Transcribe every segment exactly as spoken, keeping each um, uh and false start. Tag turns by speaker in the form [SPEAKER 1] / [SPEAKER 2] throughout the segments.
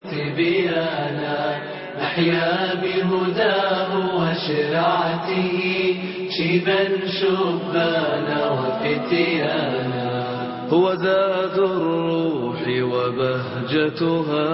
[SPEAKER 1] تبيانا نحيا بهداه وشرعته شيبا شبانا وفتيانا. هو زاد الروح وبهجتها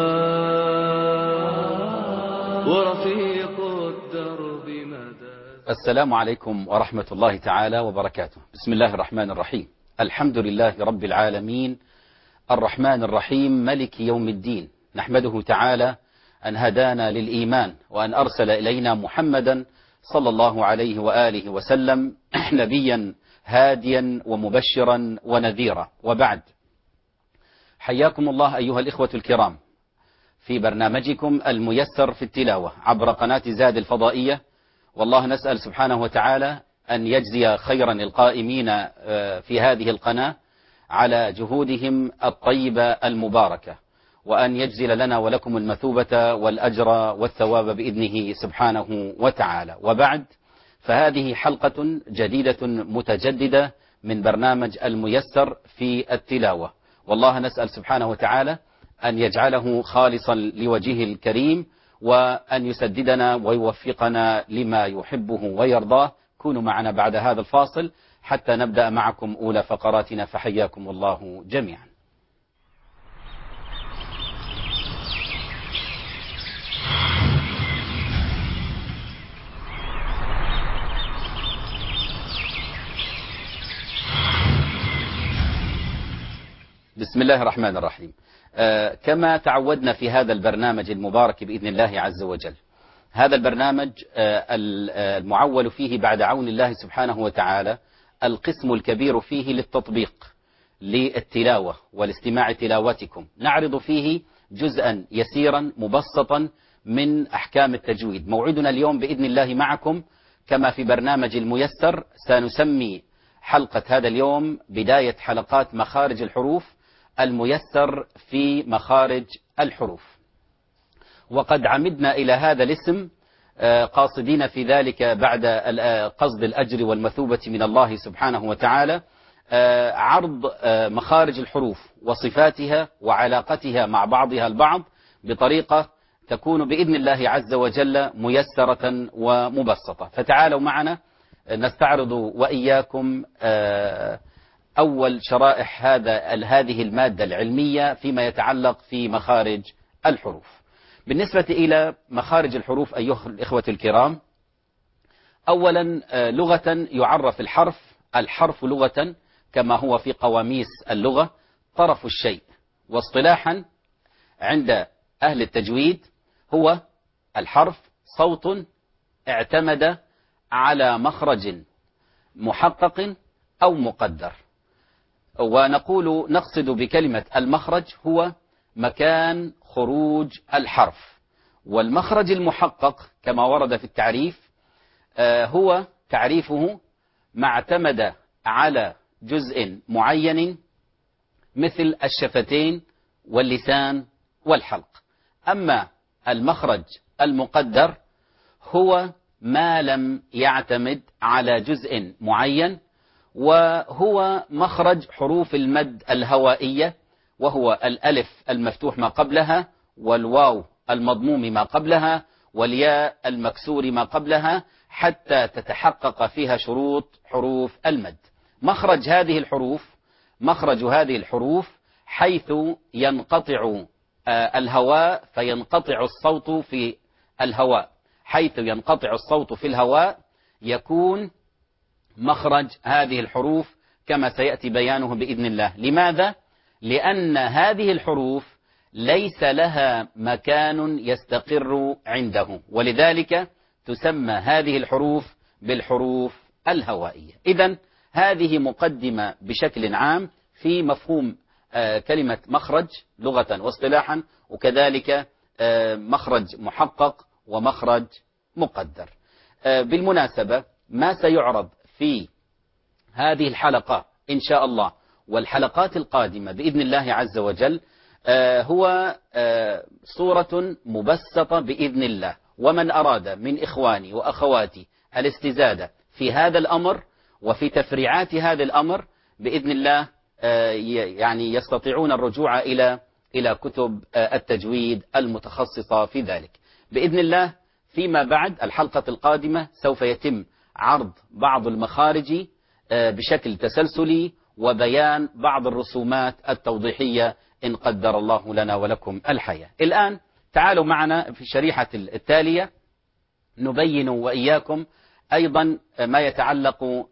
[SPEAKER 1] ورفيق الدرب مدى.
[SPEAKER 2] السلام عليكم ورحمة الله تعالى وبركاته. بسم الله الرحمن الرحيم. الحمد لله رب العالمين الرحمن الرحيم ملك يوم الدين. نحمده تعالى أن هدانا للإيمان وأن أرسل إلينا محمدا صلى الله عليه وآله وسلم نبيا هاديا ومبشرا ونذيرا. وبعد، حياكم الله أيها الإخوة الكرام في برنامجكم الميسر في التلاوة عبر قناة زاد الفضائية. والله نسأل سبحانه وتعالى أن يجزي خيرا القائمين في هذه القناة على جهودهم الطيبة المباركة، وأن يجزل لنا ولكم المثوبة والأجر والثواب بإذنه سبحانه وتعالى. وبعد، فهذه حلقة جديدة متجددة من برنامج الميسر في التلاوة. والله نسأل سبحانه وتعالى أن يجعله خالصا لوجهه الكريم، وأن يسددنا ويوفقنا لما يحبه ويرضاه. كونوا معنا بعد هذا الفاصل حتى نبدأ معكم أولى فقراتنا، فحياكم الله جميعا. بسم الله الرحمن الرحيم. آه كما تعودنا في هذا البرنامج المبارك بإذن الله عز وجل، هذا البرنامج آه المعول فيه بعد عون الله سبحانه وتعالى القسم الكبير فيه للتطبيق للتلاوة والاستماع تلاوتكم. نعرض فيه جزءا يسيرا مبسطا من أحكام التجويد. موعدنا اليوم بإذن الله معكم كما في برنامج الميسر، سنسمي حلقة هذا اليوم بداية حلقات مخارج الحروف، الميسر في مخارج الحروف. وقد عمدنا إلى هذا الاسم قاصدين في ذلك بعد قصد الأجر والمثوبة من الله سبحانه وتعالى عرض مخارج الحروف وصفاتها وعلاقتها مع بعضها البعض بطريقة تكون بإذن الله عز وجل ميسرة ومبسطة. فتعالوا معنا نستعرض وإياكم أول شرائح هذا هذه المادة العلمية فيما يتعلق في مخارج الحروف. بالنسبة إلى مخارج الحروف أيها الإخوة الكرام، أولا لغة يعرف الحرف الحرف لغة كما هو في قواميس اللغة طرف الشيء، واصطلاحا عند أهل التجويد هو الحرف صوت اعتمد على مخرج محقق أو مقدر. ونقول نقصد بكلمة المخرج هو مكان خروج الحرف، والمخرج المحقق كما ورد في التعريف هو تعريفه ما اعتمد على جزء معين مثل الشفتين واللسان والحلق. أما المخرج المقدر هو ما لم يعتمد على جزء معين، وهو مخرج حروف المد الهوائية، وهو الألف المفتوح ما قبلها، والواو المضموم ما قبلها، والياء المكسور ما قبلها، حتى تتحقق فيها شروط حروف المد. مخرج هذه الحروف مخرج هذه الحروف حيث ينقطع الهواء فينقطع الصوت في الهواء، حيث ينقطع الصوت في الهواء يكون مخرج هذه الحروف كما سيأتي بيانه بإذن الله. لماذا؟ لأن هذه الحروف ليس لها مكان يستقر عنده، ولذلك تسمى هذه الحروف بالحروف الهوائية. إذن هذه مقدمة بشكل عام في مفهوم كلمة مخرج لغة واصطلاحا، وكذلك مخرج محقق ومخرج مقدر. بالمناسبة ما سيعرض في هذه الحلقة إن شاء الله والحلقات القادمة بإذن الله عز وجل هو صورة مبسطة بإذن الله. ومن أراد من إخواني وأخواتي الاستزادة في هذا الأمر وفي تفريعات هذا الأمر بإذن الله يعني يستطيعون الرجوع إلى إلى كتب التجويد المتخصصة في ذلك. بإذن الله فيما بعد الحلقة القادمة سوف يتم عرض بعض المخارج بشكل تسلسلي وبيان بعض الرسومات التوضيحية إن قدر الله لنا ولكم الحياة. الآن تعالوا معنا في الشريحة التالية نبين وإياكم أيضا ما يتعلق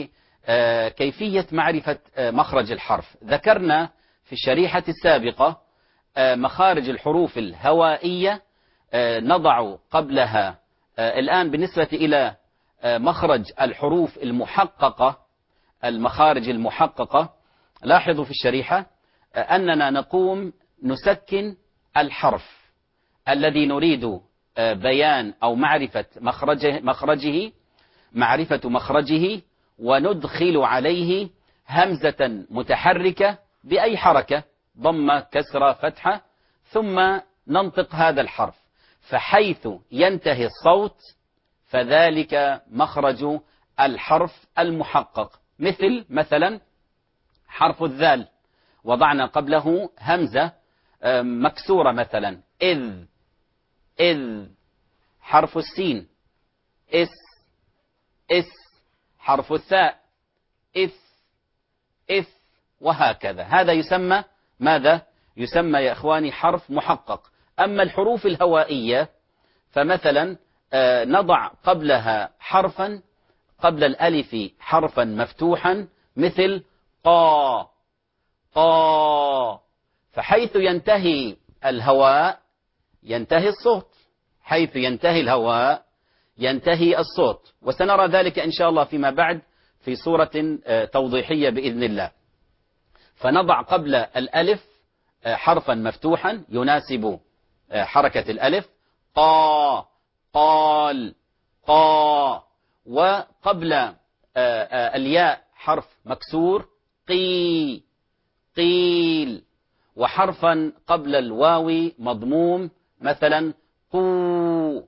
[SPEAKER 2] بكيفية معرفة مخرج الحرف. ذكرنا في الشريحة السابقة مخارج الحروف الهوائية، نضع قبلها الآن بالنسبة إلى مخرج الحروف المحققة، المخارج المحققة، لاحظوا في الشريحة أننا نقوم نسكن الحرف الذي نريد بيان أو معرفة مخرجه, مخرجه معرفة مخرجه وندخل عليه همزة متحركة بأي حركة، ضمة، كسرة، فتحة، ثم ننطق هذا الحرف، فحيث ينتهي الصوت فذلك مخرج الحرف المحقق. مثل مثلا حرف الذال وضعنا قبله همزة مكسورة مثلا إذ إذ. حرف السين إس إس. حرف الثاء إث إث، وهكذا. هذا يسمى ماذا؟ يسمى يا إخواني حرف محقق. أما الحروف الهوائية فمثلا نضع قبلها حرفا، قبل الألف حرفا مفتوحا مثل قا قا، فحيث ينتهي الهواء ينتهي الصوت، حيث ينتهي الهواء ينتهي الصوت، وسنرى ذلك إن شاء الله فيما بعد في صورة توضيحية بإذن الله. فنضع قبل الألف حرفا مفتوحا يناسب حركة الألف، قا قال قا، وقبل الياء حرف مكسور قي قيل، وحرفا قبل الواو مضموم مثلا قو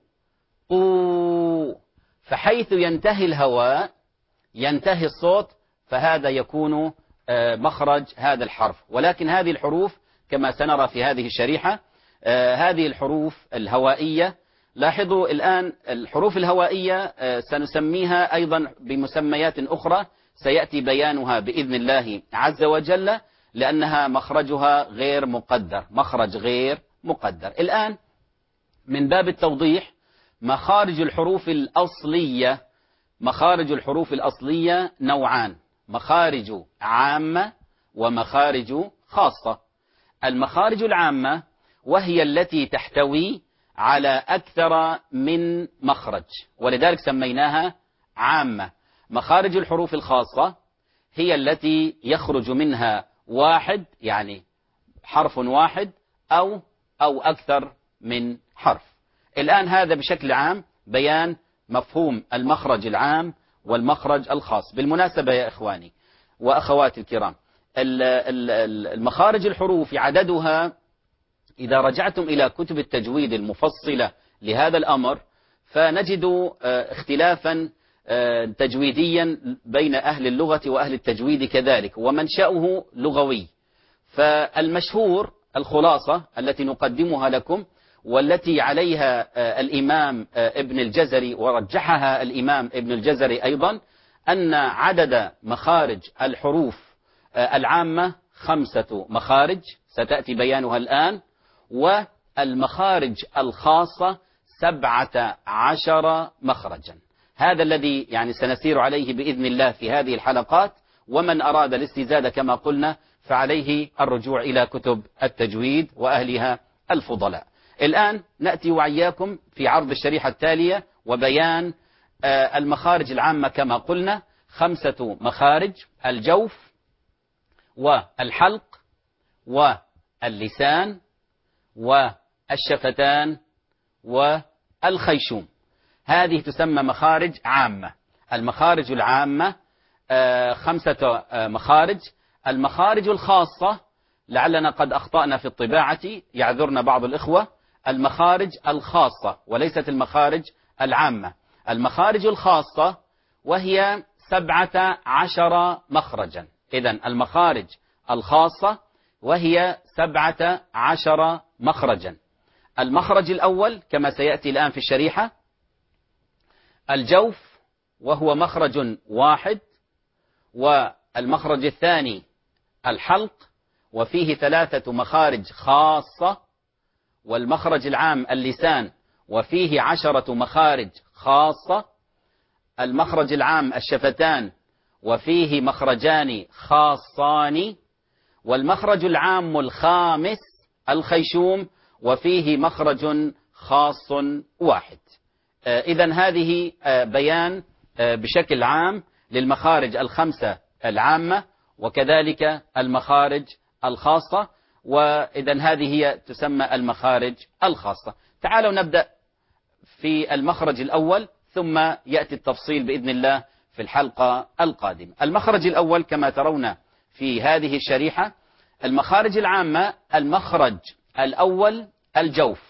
[SPEAKER 2] قو، فحيث ينتهي الهواء ينتهي الصوت، فهذا يكون مخرج هذا الحرف. ولكن هذه الحروف كما سنرى في هذه الشريحة، هذه الحروف الهوائية، لاحظوا الآن الحروف الهوائية سنسميها أيضا بمسميات أخرى سيأتي بيانها بإذن الله عز وجل، لأنها مخرجها غير مقدر، مخرج غير مقدر. الآن من باب التوضيح، مخارج الحروف الأصلية، مخارج الحروف الأصلية نوعان: مخارج عامة ومخارج خاصة. المخارج العامة وهي التي تحتوي على أكثر من مخرج، ولذلك سميناها عامة. مخارج الحروف الخاصة هي التي يخرج منها واحد، يعني حرف واحد أو أو أكثر من حرف. الآن هذا بشكل عام بيان مفهوم المخرج العام والمخرج الخاص. بالمناسبة يا إخواني وأخواتي الكرام، المخارج الحروف عددها إذا رجعتم إلى كتب التجويد المفصلة لهذا الأمر فنجد اختلافا تجويديا بين أهل اللغة وأهل التجويد كذلك، ومنشأه لغوي. فالمشهور الخلاصة التي نقدمها لكم والتي عليها الإمام ابن الجزري ورجحها الإمام ابن الجزري أيضا، أن عدد مخارج الحروف العامة خمسة مخارج ستأتي بيانها الآن، والمخارج الخاصة سبعة عشر مخرجا. هذا الذي يعني سنسير عليه بإذن الله في هذه الحلقات، ومن أراد الاستزادة كما قلنا فعليه الرجوع إلى كتب التجويد وأهلها الفضلاء. الآن نأتي وعياكم في عرض الشريحة التالية وبيان المخارج العامة. كما قلنا خمسة مخارج: الجوف والحلق واللسان والشفتان والخيشوم. هذه تسمى مخارج عامة. المخارج العامة خمسة مخارج. المخارج الخاصة لعلنا قد أخطأنا في الطباعة، يعذرنا بعض الإخوة، المخارج الخاصة وليست المخارج العامة. المخارج الخاصة وهي سبعة عشر مخرجا. إذن المخارج الخاصة وهي سبعة عشر مخرجا. المخرج الأول كما سيأتي الآن في الشريحة الجوف، وهو مخرج واحد، والمخرج الثاني الحلق وفيه ثلاثة مخارج خاصة، والمخرج العام اللسان وفيه عشرة مخارج خاصة، المخرج العام الشفتان وفيه مخرجان خاصان، والمخرج العام الخامس الخيشوم وفيه مخرج خاص واحد. إذن هذه بيان بشكل عام للمخارج الخمسة العامة وكذلك المخارج الخاصة، وإذن هذه هي تسمى المخارج الخاصة. تعالوا نبدأ في المخرج الأول ثم يأتي التفصيل بإذن الله في الحلقة القادمة. المخرج الأول كما ترون في هذه الشريحة المخارج العامة. المخرج الأول الجوف،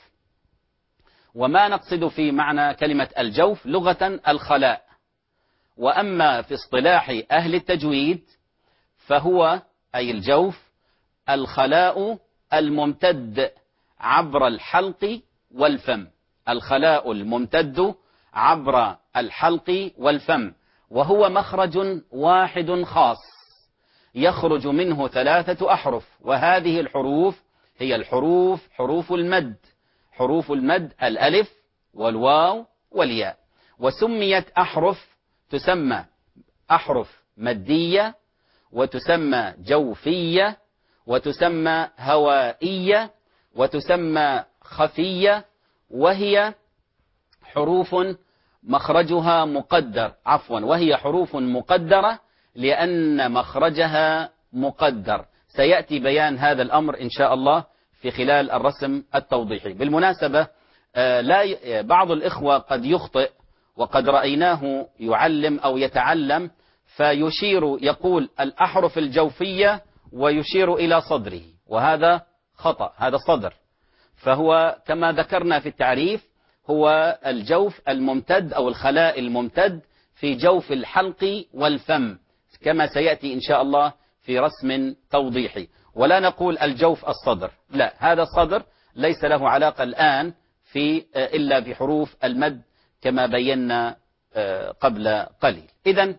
[SPEAKER 2] وما نقصد في معنى كلمة الجوف لغة الخلاء، وأما في اصطلاح أهل التجويد فهو أي الجوف الخلاء الممتد عبر الحلق والفم، الخلاء الممتد عبر الحلق والفم، وهو مخرج واحد خاص يخرج منه ثلاثة أحرف، وهذه الحروف هي الحروف حروف المد، حروف المد الألف والواو والياء، وسميت أحرف تسمى أحرف مدية، وتسمى جوفية، وتسمى هوائية، وتسمى خفية، وهي حروف مخرجها مقدر عفوا وهي حروف مقدرة لأن مخرجها مقدر. سيأتي بيان هذا الأمر إن شاء الله في خلال الرسم التوضيحي. بالمناسبة لا بعض الإخوة قد يخطئ، وقد رأيناه يعلم أو يتعلم فيشير يقول الأحرف الجوفية ويشير إلى صدره، وهذا خطأ، هذا صدر. فهو كما ذكرنا في التعريف هو الجوف الممتد أو الخلاء الممتد في جوف الحلق والفم، كما سيأتي إن شاء الله في رسم توضيحي. ولا نقول الجوف الصدر، لا، هذا الصدر ليس له علاقة الآن في إلا بحروف المد كما بينا قبل قليل. إذن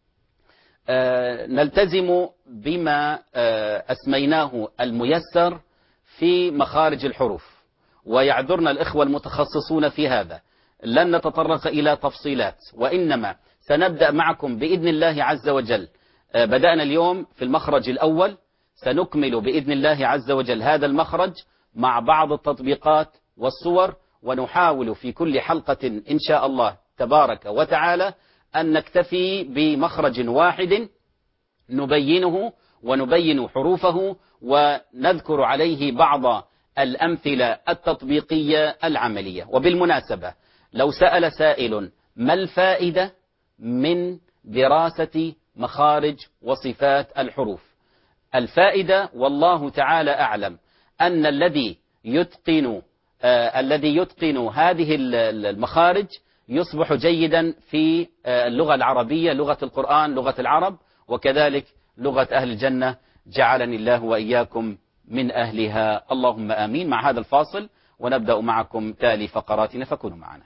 [SPEAKER 2] نلتزم بما أسميناه الميسر في مخارج الحروف، ويعذرنا الإخوة المتخصصون في هذا، لن نتطرق إلى تفصيلات، وإنما سنبدأ معكم بإذن الله عز وجل. بدأنا اليوم في المخرج الأول، سنكمل بإذن الله عز وجل هذا المخرج مع بعض التطبيقات والصور، ونحاول في كل حلقة إن شاء الله تبارك وتعالى أن نكتفي بمخرج واحد نبينه ونبين حروفه ونذكر عليه بعض الأمثلة التطبيقية العملية. وبالمناسبة لو سأل سائل ما الفائدة من دراسة مخارج وصفات الحروف؟ الفائدة والله تعالى أعلم أن الذي يتقن آه الذي يتقن هذه المخارج يصبح جيدا في آه اللغة العربية، لغة القرآن، لغة العرب، وكذلك لغة أهل الجنة، جعلني الله وإياكم من أهلها، اللهم آمين. مع هذا الفاصل ونبدأ معكم تالي فقراتنا، فكونوا معنا.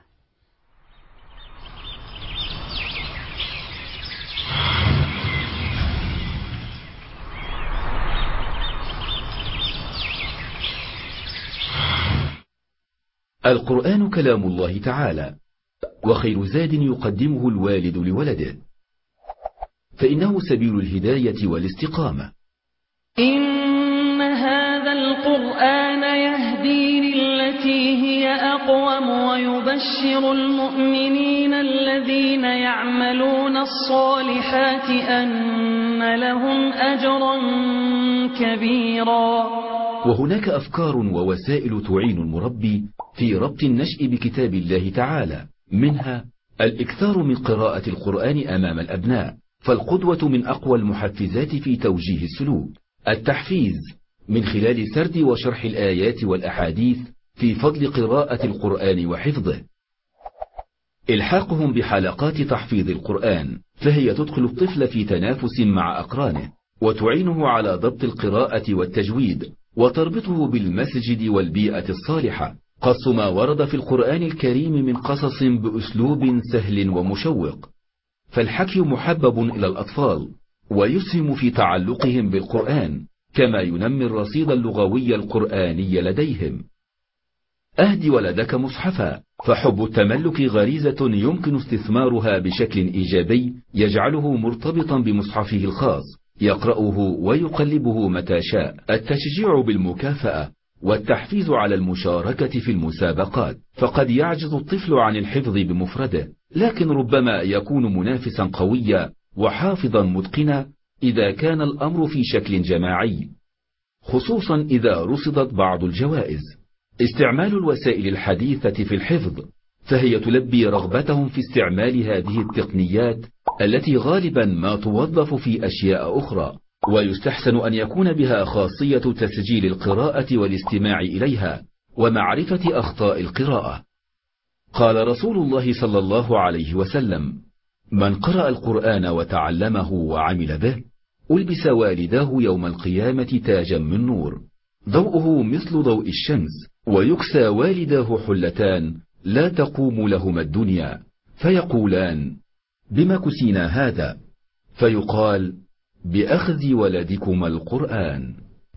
[SPEAKER 3] القرآن كلام الله تعالى، وخير زاد يقدمه الوالد لولده، فإنه سبيل الهداية والاستقامة.
[SPEAKER 4] إن هذا القرآن يهدي للتي هي أقوم ويبشر المؤمنين الذين يعملون الصالحات أن لهم أجرا كبيرا.
[SPEAKER 3] وهناك أفكار ووسائل تعين المربي في ربط النشء بكتاب الله تعالى، منها الإكثار من قراءة القرآن أمام الأبناء، فالقدوة من أقوى المحفزات في توجيه السلوك. التحفيز من خلال سرد وشرح الآيات والأحاديث في فضل قراءة القرآن وحفظه. إلحاقهم بحلقات تحفيظ القرآن، فهي تدخل الطفل في تنافس مع أقرانه، وتعينه على ضبط القراءة والتجويد، وتربطه بالمسجد والبيئة الصالحة. قص ما ورد في القرآن الكريم من قصص بأسلوب سهل ومشوق، فالحكي محبب إلى الأطفال ويسهم في تعلقهم بالقرآن، كما ينمي الرصيد اللغوي القرآني لديهم. أهدي ولدك مصحفا، فحب التملك غريزة يمكن استثمارها بشكل إيجابي يجعله مرتبطا بمصحفه الخاص، يقرأه ويقلبه متى شاء. التشجيع بالمكافأة والتحفيز على المشاركة في المسابقات، فقد يعجز الطفل عن الحفظ بمفرده، لكن ربما يكون منافسا قويا وحافظا متقنا إذا كان الأمر في شكل جماعي، خصوصا إذا رصدت بعض الجوائز. استعمال الوسائل الحديثة في الحفظ، فهي تلبي رغبتهم في استعمال هذه التقنيات التي غالبا ما توظف في أشياء أخرى، ويستحسن أن يكون بها خاصية تسجيل القراءة والاستماع إليها ومعرفة أخطاء القراءة. قال رسول الله صلى الله عليه وسلم: من قرأ القرآن وتعلمه وعمل به ألبس والداه يوم القيامة تاجا من نور، ضوءه مثل ضوء الشمس، ويكسى والداه حلتان لا تقوم لهما الدنيا، فيقولان: بما كسينا هذا؟ فيقال: بأخذ ولدكما القرآن.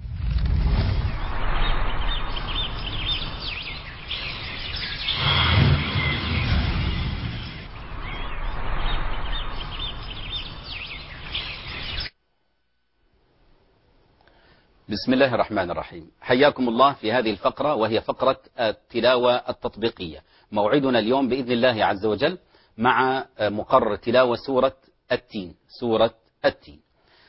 [SPEAKER 2] بسم الله الرحمن الرحيم. حياكم الله في هذه الفقرة، وهي فقرة التلاوة التطبيقية. موعدنا اليوم بإذن الله عز وجل مع مقرر تلاوة سورة التين. سورة التين.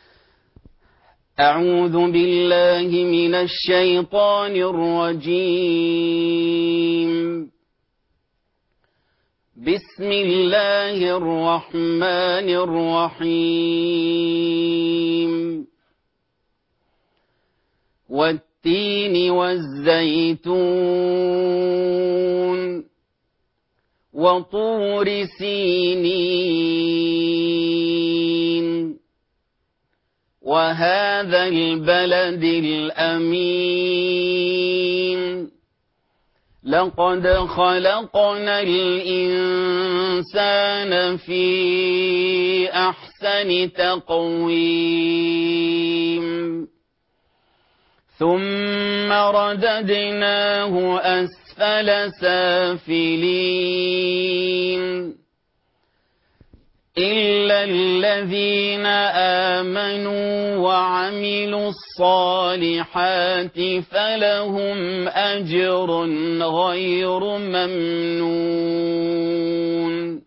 [SPEAKER 2] أعوذ بالله من الشيطان الرجيم. بسم الله الرحمن الرحيم. والتين والزيتون وطور سينين وهذا البلد الأمين لقد خلقنا الإنسان في أحسن تقويم ثم رددناه أسفل سافلين إلا الذين آمنوا وعملوا الصالحات فلهم أجر غير ممنون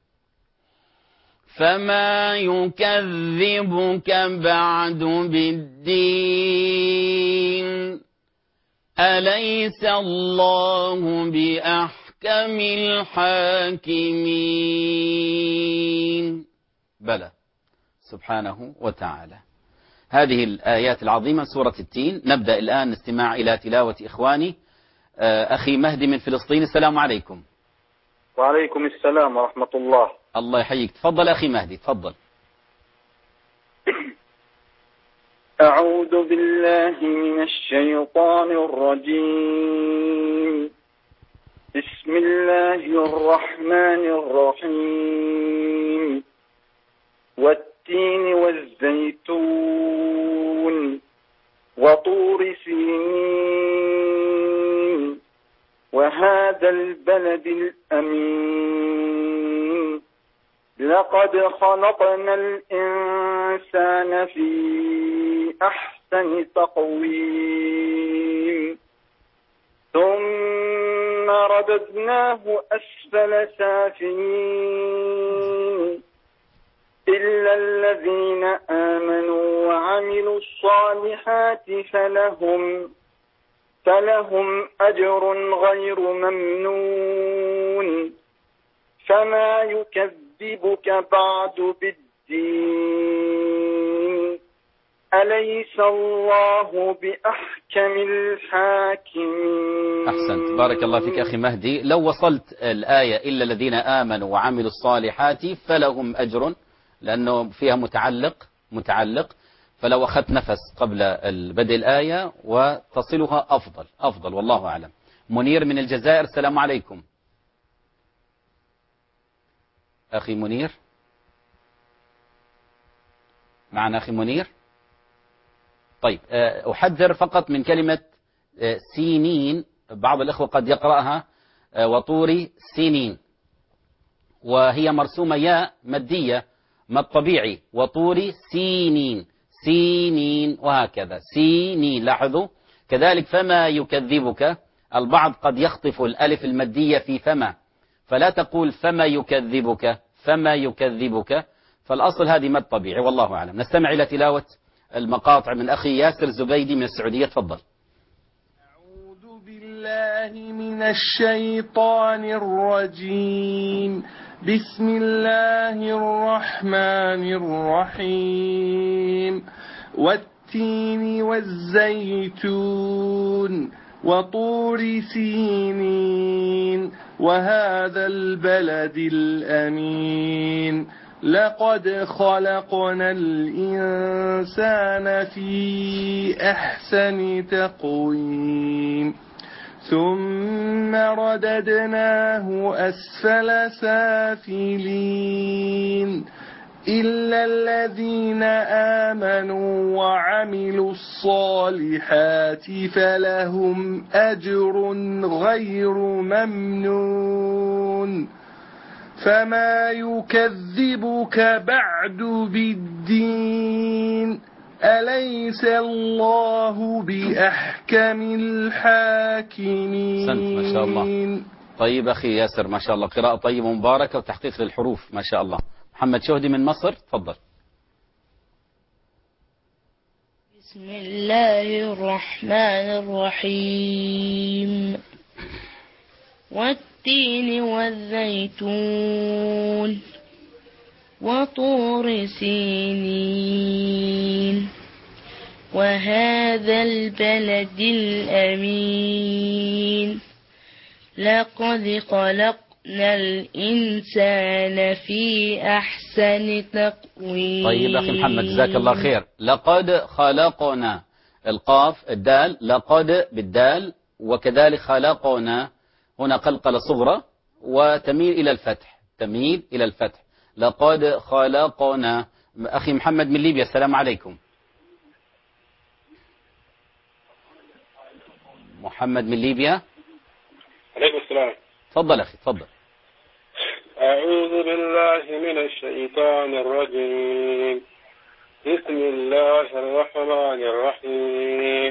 [SPEAKER 2] فما يكذبك بعد بالدين أليس الله بأحكم الحاكمين؟ بلى سبحانه وتعالى. هذه الآيات العظيمة سورة التين. نبدأ الآن استماع إلى تلاوة إخواني. أخي مهدي من فلسطين، السلام عليكم.
[SPEAKER 5] وعليكم السلام ورحمة الله.
[SPEAKER 2] الله يحييك. تفضل أخي مهدي، تفضل.
[SPEAKER 5] أعوذ بالله من الشيطان الرجيم. بسم الله الرحمن الرحيم. والتين والزيتون وطور سينين وهذا البلد الأمين لقد خلقنا الإنسان في أحسن تقويم ثم رددناه أسفل سافلين إلا الذين آمنوا وعملوا الصالحات فلهم فلهم أجر غير ممنون فما يكذبك بعد بالدين أليس الله بأحكم الحاكمين؟
[SPEAKER 2] أحسنت، بارك الله فيك أخي مهدي. لو وصلت الآية إلا الذين آمنوا وعملوا الصالحات فلهم أجر، لأنه فيها متعلق متعلق فلو أخذت نفس قبل بدء الآية وتصلها أفضل أفضل والله أعلم. منير من الجزائر، السلام عليكم. أخي منير معنا أخي منير. طيب أحذر فقط من كلمة سينين، بعض الإخوة قد يقرأها وطوري سينين، وهي مرسومة ياء مادية ما الطبيعي، وطوري سينين سينين وهكذا سينين. لاحظوا كذلك فما يكذبك، البعض قد يخطف الألف المادية في فما، فلا تقول فما يكذبك فما يكذبك، فالأصل هذه مد طبيعي والله أعلم. نستمع إلى تلاوة المقاطع من أخي ياسر زبيدي من السعودية، تفضل.
[SPEAKER 6] أعوذ بالله من الشيطان الرجيم. بسم الله الرحمن الرحيم. والتين والزيتون وطور سينين وهذا البلد الأمين لقد خلقنا الإنسان في أحسن تقويم ثم رددناه أسفل سافلين إلا الذين آمنوا وعملوا الصالحات فلهم أجر غير ممنون فما يكذبك بعد بالدين أليس الله بأحكم الحاكمين.
[SPEAKER 2] أحسنت ما شاء الله. طيب أخي ياسر ما شاء الله، قراءة طيبة مباركة وتحقيق للحروف ما شاء الله. محمد شهدي من مصر، تفضل.
[SPEAKER 7] بسم الله الرحمن الرحيم. والتين والزيتون وطور سينين وهذا البلد الأمين لقد خلقنا الإنسان في أحسن تقويم.
[SPEAKER 2] طيب أخي محمد جزاك الله خير. لقد خلقنا، القاف الدال لقد بالدال، وكذلك خلقنا هنا قلقلة صغرى وتميل إلى الفتح، تميل إلى الفتح. لقد خلقنا. أخي محمد من ليبيا، السلام عليكم. محمد من ليبيا.
[SPEAKER 8] عليكم السلام.
[SPEAKER 2] تفضل أخي تفضل.
[SPEAKER 8] أعوذ بالله من الشيطان الرجيم. بسم الله الرحمن الرحيم.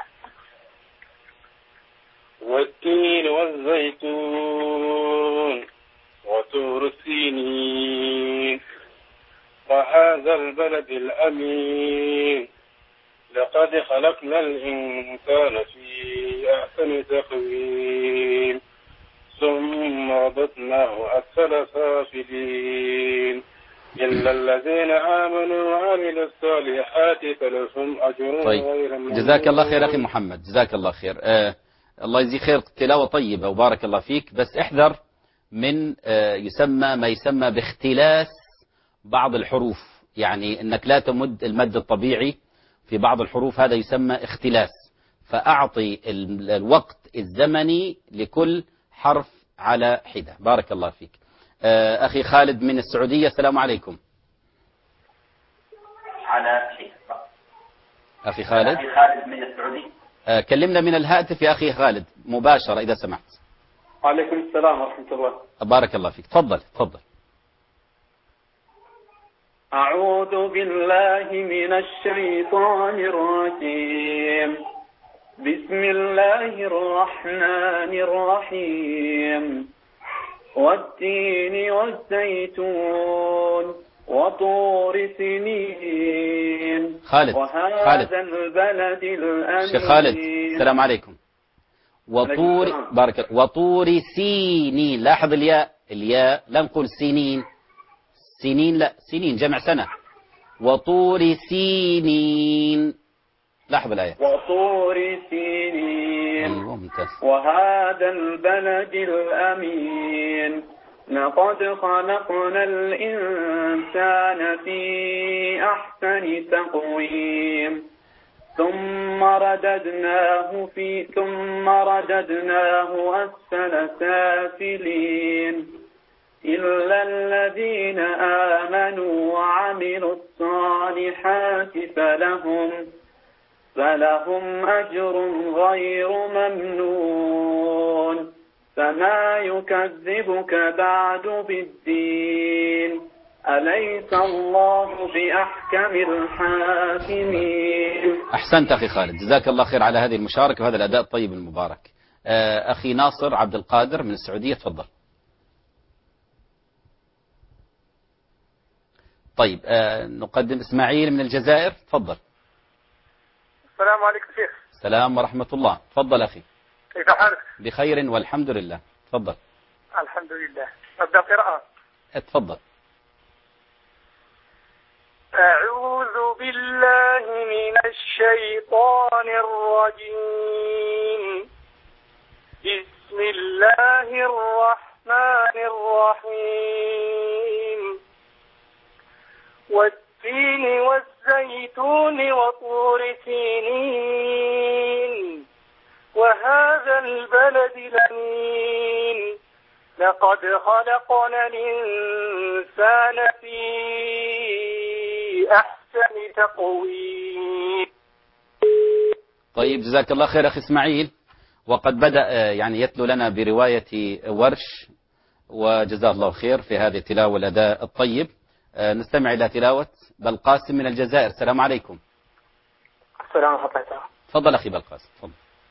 [SPEAKER 8] والتين والزيتون وطور سينين وهذا البلد الأمين لقد خلقنا الإنسان في أحسن تقويم ثم رددناه أسفل سافلين إلا الذين آمنوا وعملوا الصالحات فلهم أجر
[SPEAKER 2] طيب.
[SPEAKER 8] غير ممنون.
[SPEAKER 2] جزاك الله خير أخي محمد، جزاك الله خير. آه الله يجزيك خير، تلاوة طيبة وبارك الله فيك، بس احذر من آه يسمى ما يسمى باختلاس بعض الحروف، يعني انك لا تمد المد الطبيعي في بعض الحروف، هذا يسمى اختلاس، فأعطي الوقت الزمني لكل حرف على حدة. بارك الله فيك. آه أخي خالد من السعودية، السلام عليكم.
[SPEAKER 9] على حدة.
[SPEAKER 2] أخي خالد.
[SPEAKER 9] أخي خالد من السعودية.
[SPEAKER 2] آه كلمنا من الهاتف يا أخي خالد مباشرة إذا سمحت.
[SPEAKER 10] وعليكم السلام ورحمة الله.
[SPEAKER 2] بارك الله فيك، تفضل تفضل.
[SPEAKER 5] أعوذ بالله من الشيطان الرجيم. بسم الله الرحمن الرحيم. والتين والزيتون وطور سينين
[SPEAKER 2] خالد
[SPEAKER 5] وهذا
[SPEAKER 2] خالد
[SPEAKER 5] البلد الأمين.
[SPEAKER 2] شيخ خالد السلام عليكم. وطور بارك الله. وطور سينين، لاحظ الياء، الياء لا نقول سنين، سنين لا، سنين جمع سنة. وطور سينين، لاحظ الآية.
[SPEAKER 5] وطور سينين
[SPEAKER 2] أيوة ممتاز.
[SPEAKER 5] وهذا البلد الأمين لقد خلقنا الإنسان في أحسن تقويم ثم رددناه في ثم رددناه أسفل سافلين إلا الذين آمنوا وعملوا الصالحات فلهم فلهم أجر غير ممنون فما يكذبك بعد بالدين أليس الله بأحكم الحاكمين.
[SPEAKER 2] أحسنت أخي خالد، جزاك الله خير على هذه المشاركة وهذا الأداء الطيب المبارك. أخي ناصر عبد القادر من السعودية، تفضل. طيب نقدم إسماعيل من الجزائر، تفضل.
[SPEAKER 11] السلام عليكم شيخ.
[SPEAKER 2] السلام ورحمة الله، تفضل أخي.
[SPEAKER 11] كيف حالك؟
[SPEAKER 2] بخير والحمد لله، تفضل.
[SPEAKER 11] الحمد لله. أبدأ قراءة.
[SPEAKER 2] تفضل.
[SPEAKER 11] أعوذ بالله من الشيطان الرجيم. بسم الله الرحمن الرحيم. والتين والزيتون وطور سينين وهذا البلد الأمين لقد خلقنا الإنسان في أحسن تقويم.
[SPEAKER 2] طيب جزاك الله خير أخي إسماعيل، وقد بدأ يعني يتلو لنا برواية ورش، وجزاه الله خير في هذه التلاوة والأداء الطيب. نستمع إلى تلاوة بلقاسم من الجزائر. السلام عليكم.
[SPEAKER 11] السلام ورحمة الله.
[SPEAKER 2] تفضل أخي بلقاسم، تفضل.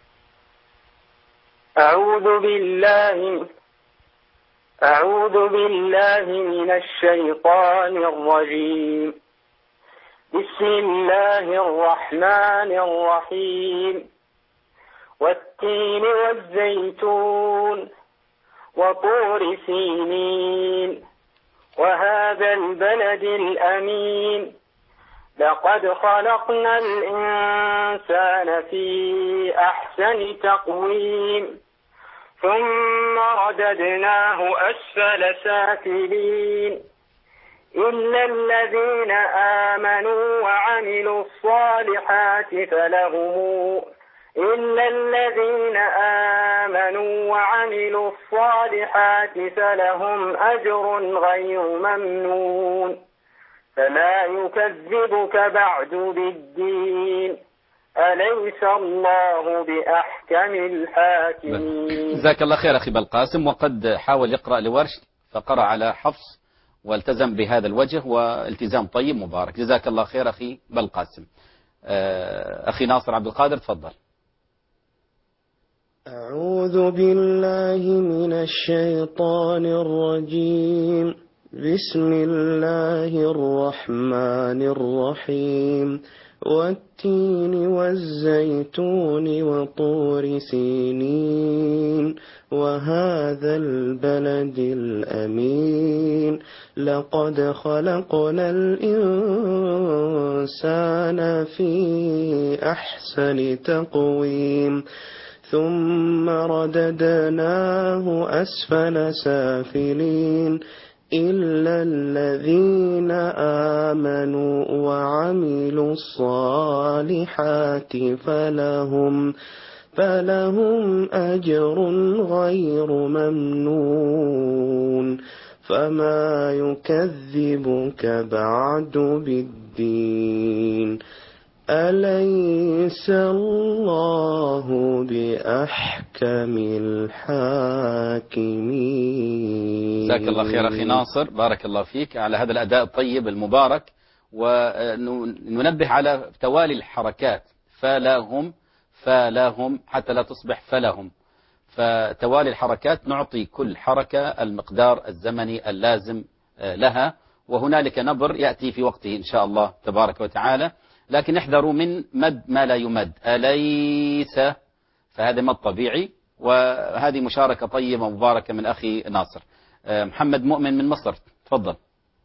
[SPEAKER 11] أعوذ بالله أعوذ بالله من الشيطان الرجيم. بسم الله الرحمن الرحيم. والتين والزيتون وطور سينين وهذا البلد الأمين لقد خلقنا الإنسان في أحسن تقويم ثم رددناه أسفل سافلين إلا الذين آمنوا وعملوا الصالحات فلهم إلا الذين آمنوا وعملوا الصالحات فلهم أجر غير ممنون فلا يكذبك بعد بالدين أليس الله بأحكم الحاكمين.
[SPEAKER 2] جزاك الله خير أخي بلقاسم، وقد حاول يقرأ لورش فقرأ على حفص والتزم بهذا الوجه والتزام طيب مبارك. جزاك الله خير أخي بلقاسم. أخي ناصر عبد القادر، تفضل.
[SPEAKER 12] أعوذ بالله من الشيطان الرجيم. بسم الله الرحمن الرحيم. والتين والزيتون وطور سينين وهذا البلد الأمين لقد خلقنا الإنسان في أحسن تقويم ثم رددناه أسفل سافلين إلا الذين آمنوا وعملوا الصالحات فلهم فلهم أجر غير ممنون فما يكذبك بعد بالدين أليس الله بأحكم الحاكمين.
[SPEAKER 2] جزاك الله خير أخي ناصر، بارك الله فيك على هذا الأداء الطيب المبارك. وننبه على توالي الحركات، فلهم فلهم حتى لا تصبح فلهم، فتوالي الحركات نعطي كل حركة المقدار الزمني اللازم لها، وهنالك نبر يأتي في وقته إن شاء الله تبارك وتعالى. لكن احذروا من مد ما لا يمد، أليس، فهذا مد طبيعي. وهذه مشاركة طيبة مباركة من أخي ناصر. محمد مؤمن من مصر، تفضل.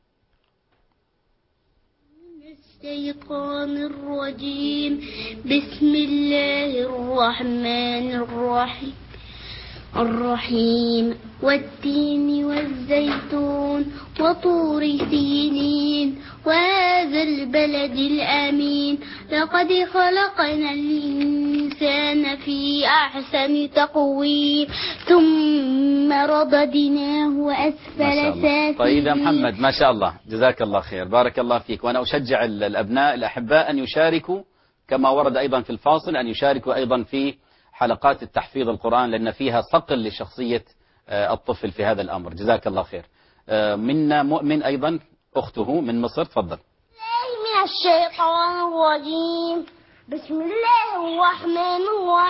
[SPEAKER 7] الشيطان الرجيم. بسم الله الرحمن الرحيم.
[SPEAKER 13] الرحيم والتين والزيتون وطور سينين وهذا البلد الأمين لقد خلقنا الإنسان في أحسن تقويم ثم رددناه أسفل سافلين.
[SPEAKER 2] طيب يا محمد ما شاء الله جزاك الله خير بارك الله فيك. وأنا أشجع الأبناء الأحباء أن يشاركوا كما ورد أيضا في الفاصل أن يشاركوا أيضا في حلقات التحفيظ القرآن لأن فيها صقل لشخصية الطفل في هذا الأمر. جزاك الله خير. منا مؤمن أيضا أخته من مصر تفضل.
[SPEAKER 13] من الشيطان الرجيم بسم الله الرحمن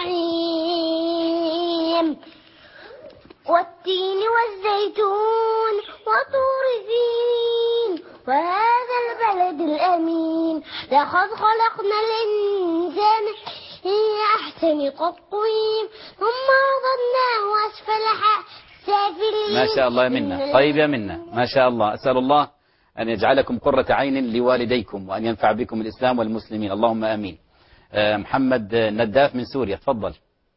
[SPEAKER 13] الرحيم والتين والزيتون وطور سينين وهذا البلد الأمين لقد خلقنا الإنسان في أحسن تقويم ثم رددناه أسفل سافلين.
[SPEAKER 2] ما شاء الله يا منا. طيب يا منا ما شاء الله. أسأل الله أن يجعلكم قرة عين لوالديكم وأن ينفع بكم الإسلام والمسلمين اللهم آمين. محمد نداف من سوريا تفضل.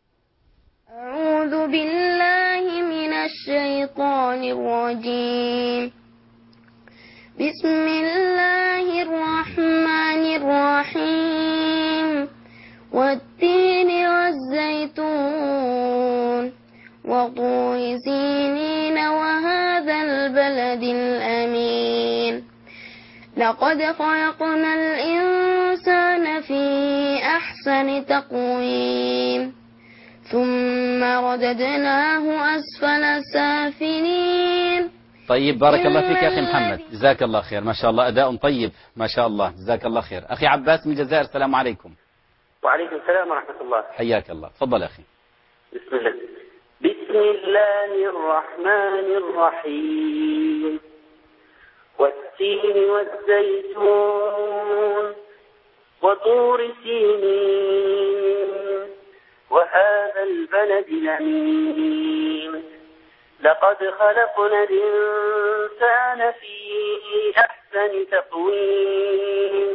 [SPEAKER 14] أعوذ بالله من الشيطان الرجيم بسم الله الرحمن الرحيم والتين والزيتون وطور سينين وهذا البلد الأمين لقد خلقنا الإنسان في أحسن تقويم ثم رددناه أسفل سافلين.
[SPEAKER 2] طيب بارك الله فيك يا أخي محمد جزاك الله خير ما شاء الله أداء طيب ما شاء الله جزاك الله خير. أخي عباس من الجزائر السلام عليكم.
[SPEAKER 9] وعليكم السلام ورحمة الله.
[SPEAKER 2] حياك الله تفضل أخي.
[SPEAKER 9] بسم الله بسم الله الرحمن الرحيم والتين والزيتون وطور سينين وهذا البلد الأمين لقد خلقنا الإنسان في أحسن تقويم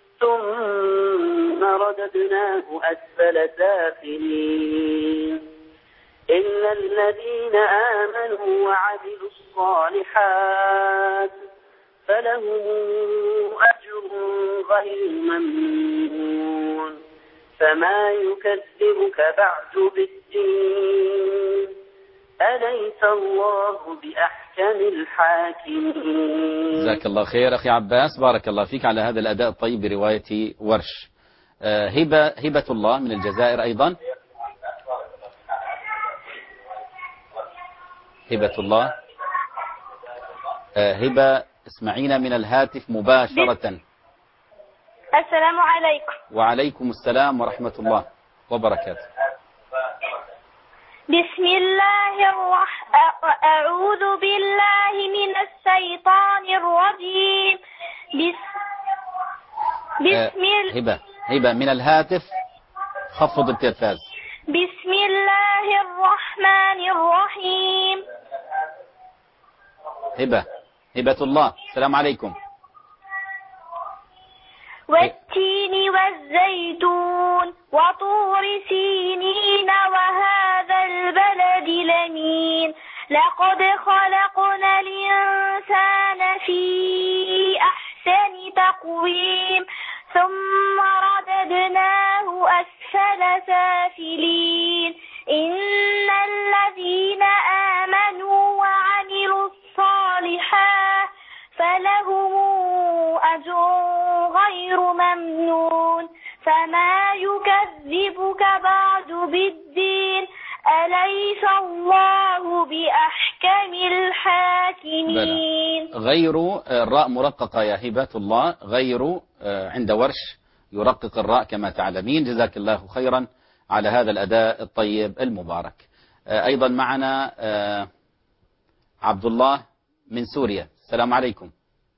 [SPEAKER 9] ثم رددناه أسفل سافلين إلا الذين آمنوا وعملوا الصالحات فلهم أجر غير ممنون فما يكذبك بعد بالدين أليس الله بأحكم الحاكمين.
[SPEAKER 2] جزاك الله خير أخي عباس بارك الله فيك على هذا الأداء الطيب برواية ورش. هبة هبة الله من الجزائر أيضا. هبة الله هبة اسمعينا من الهاتف مباشرة.
[SPEAKER 15] السلام عليكم.
[SPEAKER 2] وعليكم السلام ورحمة الله وبركاته.
[SPEAKER 15] بسم الله الرحمن أعوذ بالله من الشيطان الرجيم بسم بسم
[SPEAKER 2] هبة هبة من الهاتف خفض التلفاز.
[SPEAKER 15] بسم الله الرحمن الرحيم.
[SPEAKER 2] هبة هبة الله السلام عليكم.
[SPEAKER 15] والتين والزيتون وطور سينين وهذا البلد الأمين لقد خلقنا الإنسان في أحسن تقويم ثم رددناه أسفل سافلين إن الذين آمنوا وعملوا الصالحات فلهم أجر غير ممنون فما يكذبك بعد بالدين أليس الله بأحكم الحاكمين.
[SPEAKER 2] غير الراء مرققة يا هبة الله غير عند ورش يرقق الراء كما تعلمين. جزاك الله خيرا على هذا الأداء الطيب المبارك. أيضا معنا عبد الله من سوريا السلام عليكم.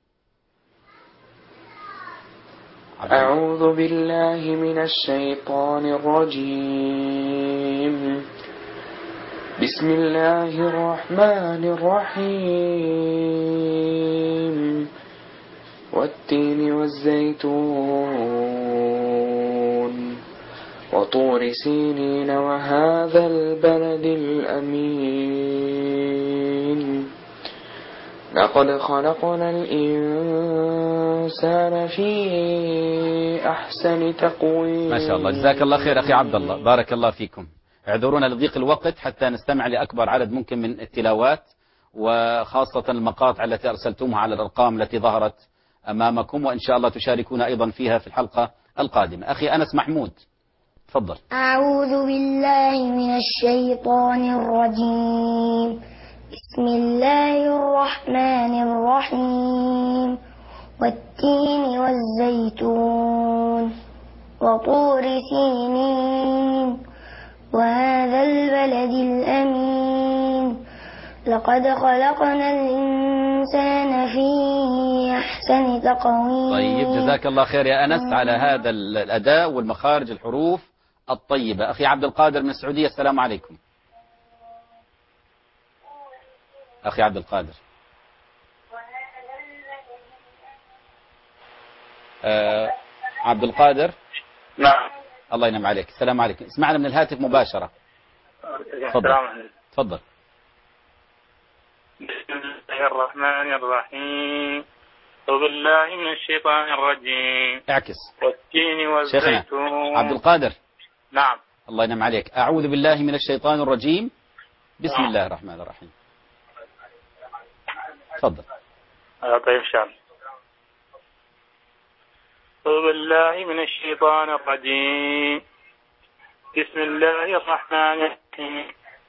[SPEAKER 16] أعوذ بالله من الشيطان الرجيم بسم الله الرحمن الرحيم والتين والزيتون وطور سينين وهذا البلد الأمين لقد خلقنا الإنسان في أحسن تقويم.
[SPEAKER 2] ما شاء الله، جزاك الله خير أخي عبد الله، بارك الله فيكم. اعذرونا لضيق الوقت حتى نستمع لأكبر عدد ممكن من التلاوات، وخاصة المقاطع التي أرسلتمها على الأرقام التي ظهرت أمامكم، وإن شاء الله تشاركونا أيضا فيها في الحلقة القادمة. أخي أنس محمود تفضل.
[SPEAKER 13] أعوذ بالله من الشيطان الرجيم. بسم الله الرحمن الرحيم. والتين والزيتون وطور سينين وهذا البلد الأمين لقد خلقنا الإنسان في أحسن تقويم.
[SPEAKER 2] طيب جزاك الله خير يا أنس على هذا الأداء والمخارج الحروف الطيبة. أخي عبد القادر من السعودية، السلام عليكم. أخي عبد القادر. آه عبد القادر.
[SPEAKER 8] نعم.
[SPEAKER 2] الله ينعم عليك. السلام عليكم. اسمعنا من الهاتف مباشرة. تفضل. تفضل.
[SPEAKER 8] بسم الله الرحمن الرحيم. أعوذ بالله من الشيطان الرجيم.
[SPEAKER 2] اعكس.
[SPEAKER 8] والتين والزيتون.
[SPEAKER 2] عبد القادر.
[SPEAKER 8] نعم.
[SPEAKER 2] الله ينعم عليك. أعوذ بالله من الشيطان الرجيم. بسم نعم. الله الرحمن الرحيم. تفضل.
[SPEAKER 8] آه طيب شام. أعوذ بالله من الشيطان الرجيم. بسم الله الرحمن الرحيم.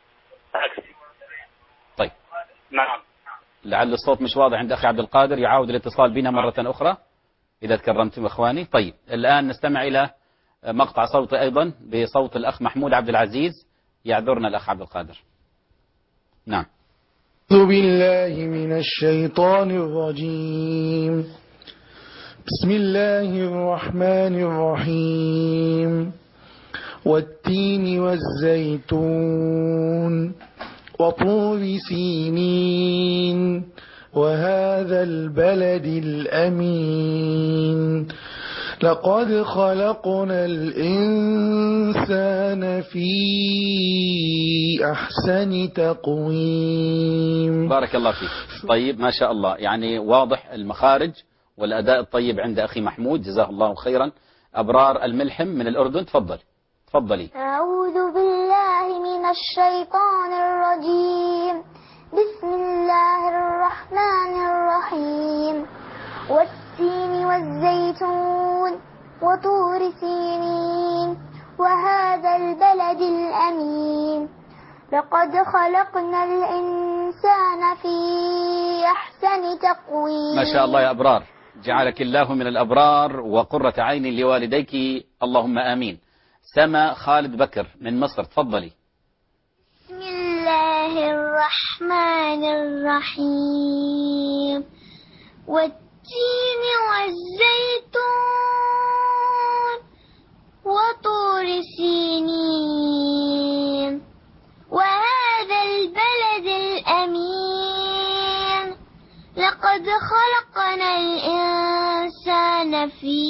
[SPEAKER 2] طيب.
[SPEAKER 8] نعم.
[SPEAKER 2] لعل الصوت مش واضح عند أخي عبد القادر، يعاود الاتصال بنا مرة أخرى إذا تكرمتم إخواني. طيب الآن نستمع إلى مقطع صوتي أيضا بصوت الأخ محمود عبد العزيز، يعذرنا الأخ عبد القادر. نعم.
[SPEAKER 6] أعوذ بالله من الشيطان الرجيم. بسم الله الرحمن الرحيم. والتين والزيتون وطور سينين وهذا البلد الأمين لقد خلقنا الإنسان في أحسن تقويم.
[SPEAKER 2] بارك الله فيك. طيب ما شاء الله، يعني واضح المخارج والأداء الطيب عند أخي محمود، جزاه الله خيرا. أبرار الملحم من الأردن، تفضل. تفضلي.
[SPEAKER 13] أعوذ بالله من الشيطان الرجيم. بسم الله الرحمن الرحيم. والتين والزيتون وطور سينين وهذا البلد الأمين لقد خلقنا الإنسان في أحسن تقويم.
[SPEAKER 2] ما شاء الله يا أبرار، جعلك الله من الأبرار وقرة عين لوالديك، اللهم آمين. سما خالد بكر من مصر، تفضلي.
[SPEAKER 13] بسم الله الرحمن الرحيم. والتين والزيتون وطور سينين وهذا البلد الأمين لقد خلقنا الإنسان في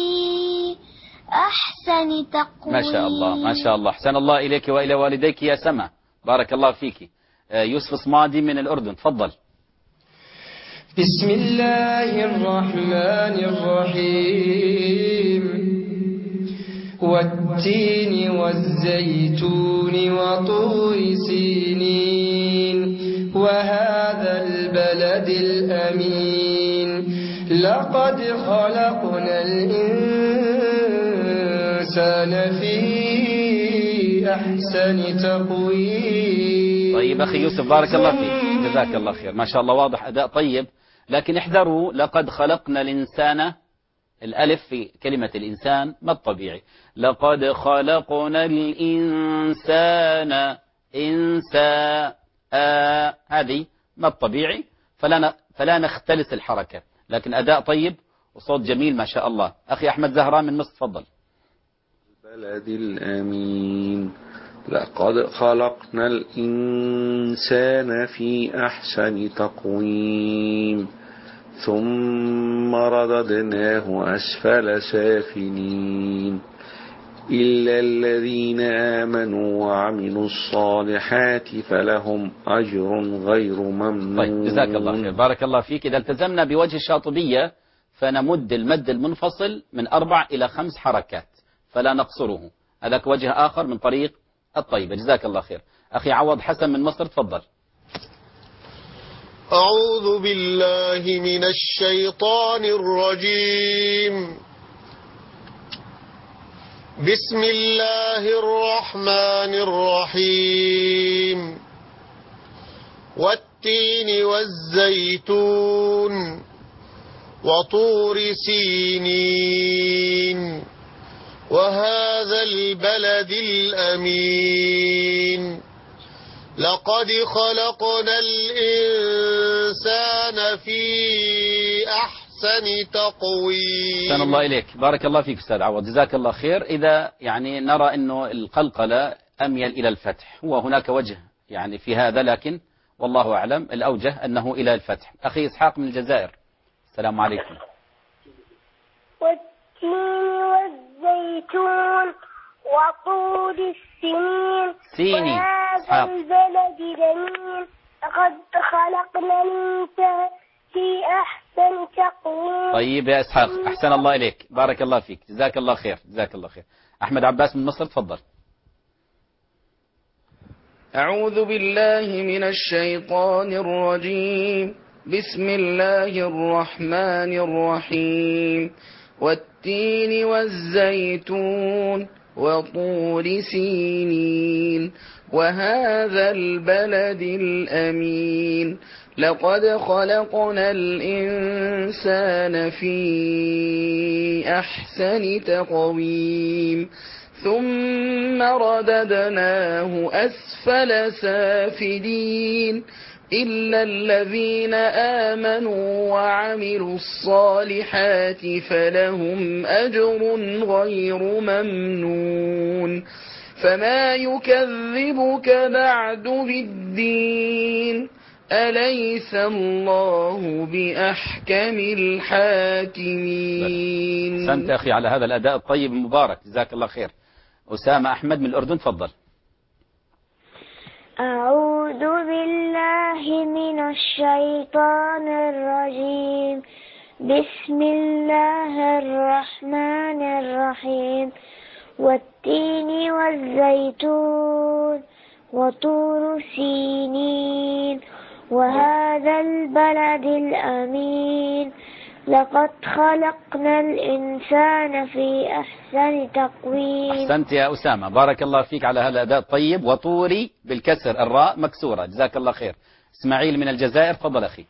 [SPEAKER 13] أحسن تقويم.
[SPEAKER 2] ما شاء الله ما شاء الله، أحسن الله إليك وإلى والديك يا سما، بارك الله فيك. يوسف صمادي من الأردن، تفضل.
[SPEAKER 17] بسم الله الرحمن الرحيم. والتين والزيتون وطور سينين وهذا البلد الأمين لقد خلقنا الإنسان في أحسن تقويم.
[SPEAKER 2] طيب أخي يوسف بارك الله فيك، جزاك الله خير، ما شاء الله واضح أداء طيب، لكن احذروا، لقد خلقنا الإنسان، الألف في كلمة الإنسان ما الطبيعي؟ لقد خلقنا الإنسان إنساء، آه هذه ما الطبيعي، فلا فلا نختلس الحركة، لكن أداء طيب وصوت جميل ما شاء الله. أخي أحمد زهران من مصر، تفضل.
[SPEAKER 12] البلد الأمين لقد خلقنا الإنسان في أحسن تقويم ثم رددناه أسفل سافلين إلا الذين آمنوا وعملوا الصالحات فلهم أجر غير ممنون.
[SPEAKER 2] طيب جزاك الله خير، بارك الله فيك. إذا التزمنا بوجه الشاطبية فنمد المد المنفصل من أربع إلى خمس حركات فلا نقصره، هذاك وجه آخر من طريق الطيبة. جزاك الله خير. أخي عوض حسن من مصر تفضل.
[SPEAKER 18] أعوذ بالله من الشيطان الرجيم. بسم الله الرحمن الرحيم. والتين والزيتون وطور سينين وهذا البلد الأمين لقد خلقنا الإنسان في أحسن تقويم.
[SPEAKER 2] أحسن الله إليك، بارك الله فيك أستاذ عوض، جزاك الله خير. إذا يعني نرى أنه القلقلة أميل إلى الفتح، وهناك وجه يعني في هذا، لكن والله أعلم الأوجه أنه إلى الفتح. أخي إسحاق من الجزائر السلام عليكم.
[SPEAKER 15] والتين والزيتون وطور السنين
[SPEAKER 2] سيني
[SPEAKER 15] وهذا البلد الأمين لقد خلقنا الإنسان في أحسن تقويم.
[SPEAKER 2] طيب يا إسحاق أحسن الله إليك، بارك الله فيك، جزاك الله خير، جزاك الله خير. أحمد عباس من مصر تفضل.
[SPEAKER 16] أعوذ بالله من الشيطان الرجيم. بسم الله الرحمن الرحيم. والتين والزيتون وطور سينين وهذا البلد الأمين لقد خلقنا الإنسان في أحسن تقويم ثم رددناه أسفل سافلين إلا الذين آمنوا وعملوا الصالحات فلهم أجر غير ممنون فما يكذبك بعد بالدين أليس الله بأحكم الحاكمين.
[SPEAKER 2] أحسنت أخي على هذا الأداء الطيب المبارك، جزاك الله خير. أسامة أحمد من الأردن تفضل.
[SPEAKER 15] أعوذ بالله من الشيطان الرجيم. بسم الله الرحمن الرحيم. والتين والزيتون وطور سينين وهذا البلد الأمين لقد خلقنا الإنسان في أحسن تقويم.
[SPEAKER 2] أحسنت يا أسامة، بارك الله فيك على هذا الأداء الطيب. وطوري بالكسر، الراء مكسورة، جزاك الله خير. إسماعيل من الجزائر تفضل أخي.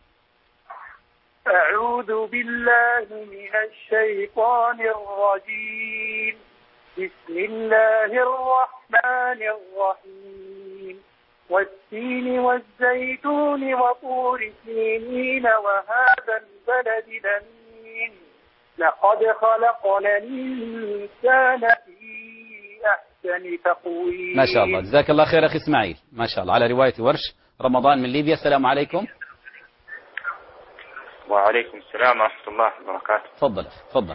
[SPEAKER 5] أعوذ بالله من الشيطان الرجيم. بسم الله الرحمن الرحيم. والتين والزيتون وطور سينين وهذا البلد الأمين لقد خلقنا الإنسان في أحسن تقويم.
[SPEAKER 2] ما شاء الله، جزاك الله خير أخي إسماعيل، ما شاء الله. على رواية ورش. رمضان من ليبيا السلام عليكم.
[SPEAKER 8] وعليكم السلام ورحمة الله وبركاته.
[SPEAKER 2] تفضل تفضل.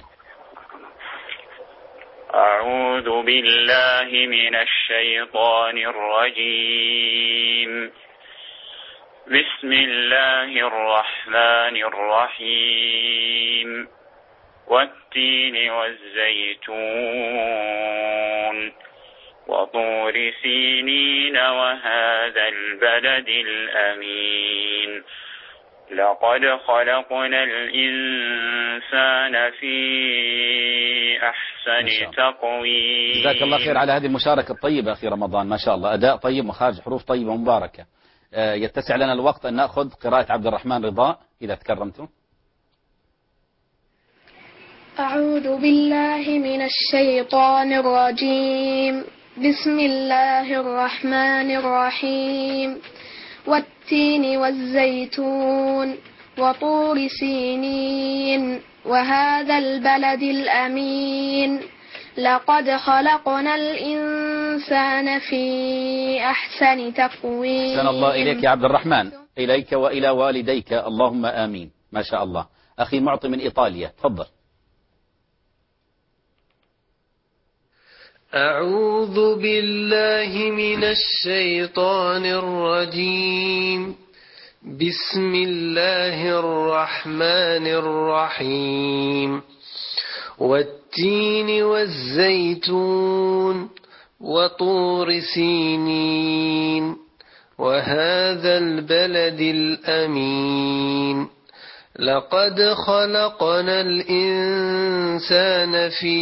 [SPEAKER 8] أعوذ بالله من الشيطان الرجيم. بسم الله الرحمن الرحيم. والتين والزيتون وطور سينين وهذا البلد الأمين لقد خلقنا الإنسان في أحسن تقويم.
[SPEAKER 2] جزاك الله خير على هذه المشاركة الطيبة أخي رمضان، ما شاء الله، أداء طيب وخارج حروف طيبة مباركة. يتسع لنا الوقت أن نأخذ قراءة عبد الرحمن رضا إذا تكرمتم.
[SPEAKER 14] أعوذ بالله من الشيطان الرجيم. بسم الله الرحمن الرحيم. والتين والزيتون وطور سينين وهذا البلد الأمين لقد خلقنا الإنسان في أحسن تقويم.
[SPEAKER 2] أحسن الله إليك يا عبد الرحمن، إليك وإلى والديك اللهم آمين، ما شاء الله. أخي معطي من إيطاليا تفضل.
[SPEAKER 1] أعوذ بالله من الشيطان الرجيم بسم الله الرحمن الرحيم والتين والزيتون وطور سينين وهذا البلد الأمين لقد خلقنا الإنسان في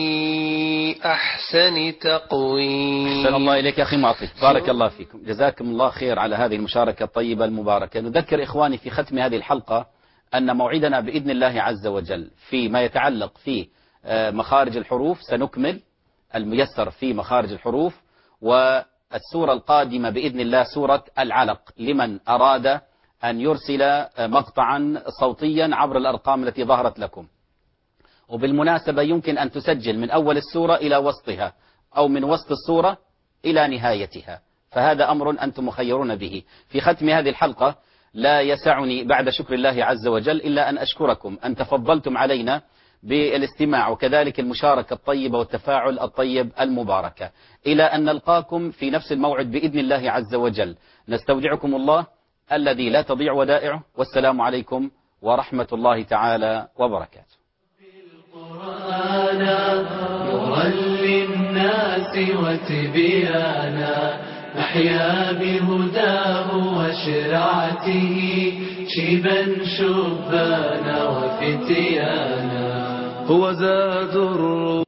[SPEAKER 1] أحسن تقويم.
[SPEAKER 2] أحسن الله إليك يا أخي معطي، بارك الله فيكم، جزاكم الله خير على هذه المشاركة الطيبة المباركة. نذكر إخواني في ختم هذه الحلقة أن موعدنا بإذن الله عز وجل فيما يتعلق في مخارج الحروف، سنكمل الميسر في مخارج الحروف، والسورة القادمة بإذن الله سورة العلق لمن أراد أن يرسل مقطعا صوتيا عبر الأرقام التي ظهرت لكم. وبالمناسبة يمكن أن تسجل من أول السورة إلى وسطها أو من وسط السورة إلى نهايتها، فهذا أمر أنتم مخيرون به. في ختم هذه الحلقة لا يسعني بعد شكر الله عز وجل إلا أن أشكركم أن تفضلتم علينا بالاستماع وكذلك المشاركة الطيبة والتفاعل الطيب المباركة. إلى أن نلقاكم في نفس الموعد بإذن الله عز وجل، نستودعكم الله الذي لا تضيع ودائعه، والسلام عليكم ورحمة الله تعالى وبركاته.
[SPEAKER 1] القرآن نورا للناس وتبيانا نحيا بهداه وشرعته شيبا شبانا وفتيانا هو زاد الروح